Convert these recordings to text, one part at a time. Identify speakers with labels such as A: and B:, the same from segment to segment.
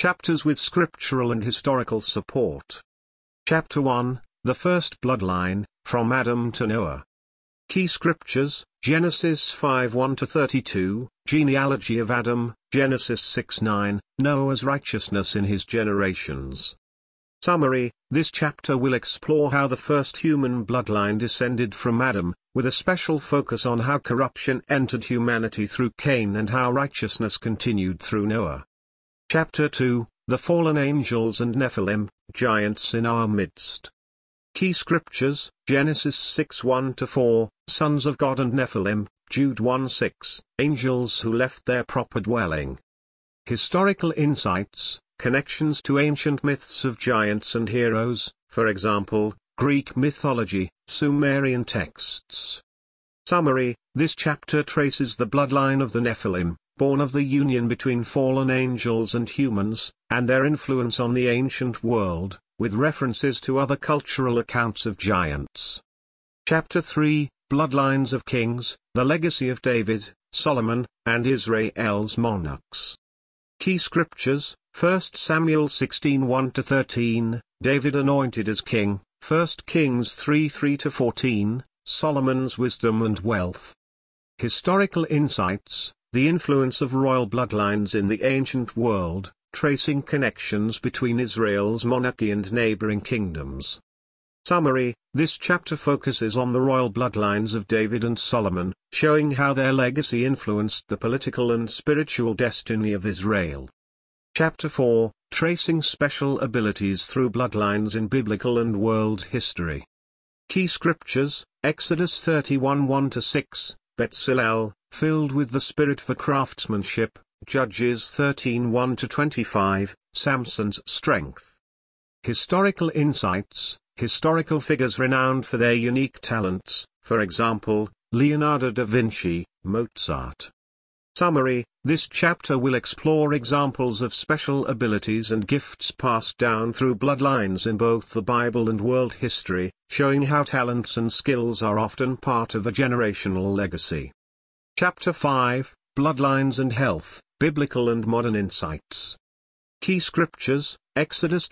A: Chapters with scriptural and historical support. Chapter 1, The First Bloodline, From Adam to Noah. Key scriptures, Genesis 5:1-32, Genealogy of Adam, Genesis 6:9, Noah's righteousness in his generations. Summary: this chapter will explore how the first human bloodline descended from Adam, with a special focus on how corruption entered humanity through Cain and how righteousness continued through Noah. Chapter 2, The Fallen Angels and Nephilim, Giants in Our Midst. Key scriptures, Genesis 6:1-4, Sons of God and Nephilim, Jude 1:6, Angels who left their proper dwelling. Historical insights, connections to ancient myths of giants and heroes, for example, Greek mythology, Sumerian texts. Summary: this chapter traces the bloodline of the Nephilim, born of the union between fallen angels and humans, and their influence on the ancient world, with references to other cultural accounts of giants. Chapter 3, Bloodlines of Kings, the Legacy of David, Solomon, and Israel's Monarchs. Key scriptures, 1 Samuel 16:1-13, David anointed as king, 1 Kings 3:3-14, Solomon's wisdom and wealth. Historical insights, the influence of royal bloodlines in the ancient world, tracing connections between Israel's monarchy and neighboring kingdoms. Summary: this chapter focuses on the royal bloodlines of David and Solomon, showing how their legacy influenced the political and spiritual destiny of Israel. Chapter 4, Tracing Special Abilities Through Bloodlines in Biblical and World History. Key scriptures, Exodus 31:1-6, Bezalel, filled with the Spirit for craftsmanship, Judges 13:1-25, Samson's strength. Historical insights, historical figures renowned for their unique talents, for example, Leonardo da Vinci, Mozart. Summary: this chapter will explore examples of special abilities and gifts passed down through bloodlines in both the Bible and world history, showing how talents and skills are often part of a generational legacy. Chapter 5, Bloodlines and Health, Biblical and Modern Insights. Key scriptures, Exodus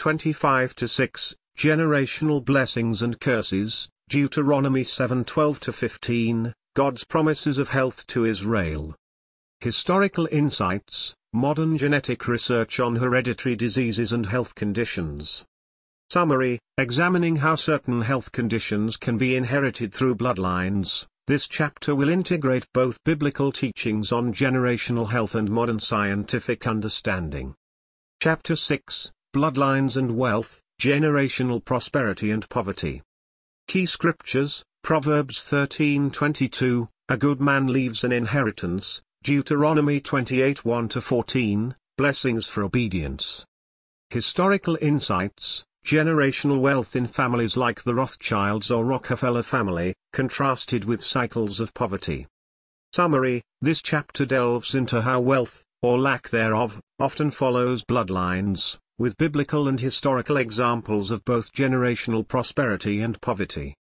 A: 25:6, Generational Blessings and Curses, Deuteronomy 7:12-15, God's Promises of Health to Israel. Historical insights, modern genetic research on hereditary diseases and health conditions. Summary: examining how certain health conditions can be inherited through bloodlines, this chapter will integrate both biblical teachings on generational health and modern scientific understanding. Chapter 6, Bloodlines and Wealth, Generational Prosperity and Poverty. Key scriptures, Proverbs 13:22, A good man leaves an inheritance, Deuteronomy 28:1-14, Blessings for Obedience. Historical insights, generational wealth in families like the Rothschilds or Rockefeller family, contrasted with cycles of poverty. Summary: this chapter delves into how wealth, or lack thereof, often follows bloodlines, with biblical and historical examples of both generational prosperity and poverty.